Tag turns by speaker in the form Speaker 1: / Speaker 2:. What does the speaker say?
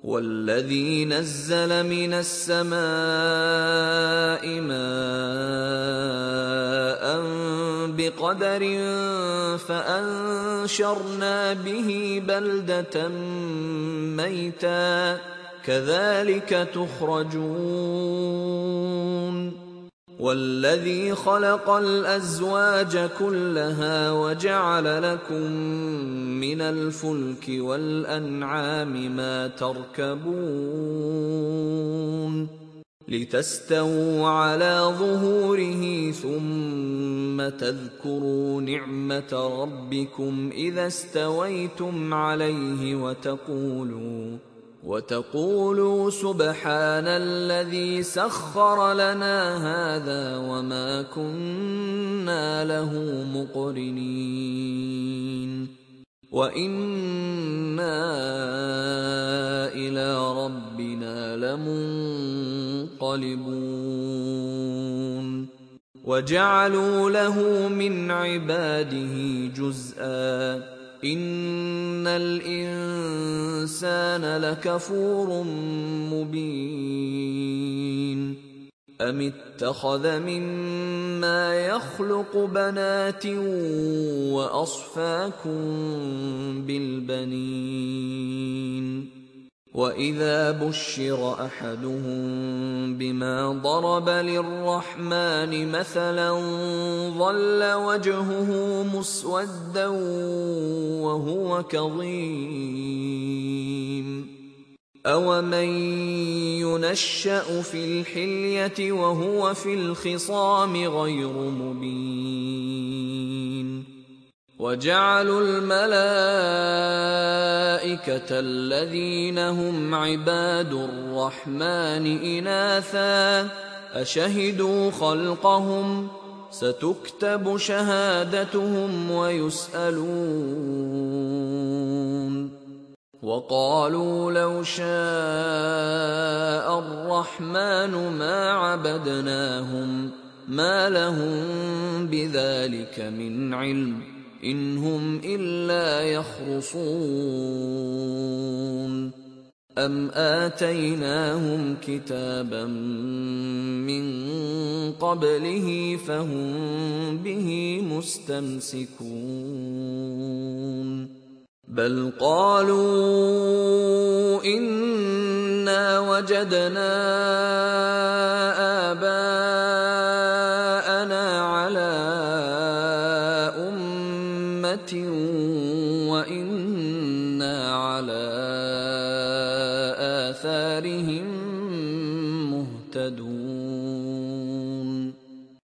Speaker 1: والذي نزل من السماء ماء بقدر فأنشرنا به بلدة ميتا كذلك تخرجون والذي خلق الأزواج كلها وجعل لكم من الفلك والأنعام ما تركبون لتستووا على ظهوره ثم تذكروا نعمة ربكم إذا استويتم عليه وتقولوا سبحان الذي سخر لنا هذا وما كنا له مقرنين وإنا إلى ربنا لمنقلبون وجعلوا له من عباده جزءا إن الإنسان لكفور مبين أم اتخذ مما يخلق بنات وأصفاكم بالبنين وإذا بشر أحدهم بما ضرب للرحمن مثلا ظل وجهه مسودا وهو كظيم أومن ينشأ في الحلية وهو في الخصام غير مبين وجعلوا الملائكة الذين هم عباد الرحمن إناثا أشهدوا خلقهم ستكتب شهادتهم ويسألون وقالوا لو شاء الرحمن ما عبدناهم ما لهم بذلك من علم إن هم إلا يخرصون أم آتيناهم كتابا من قبله فهم به مستمسكون بل قالوا إنا وجدنا آباءنا على وإنا على آثارهم مهتدون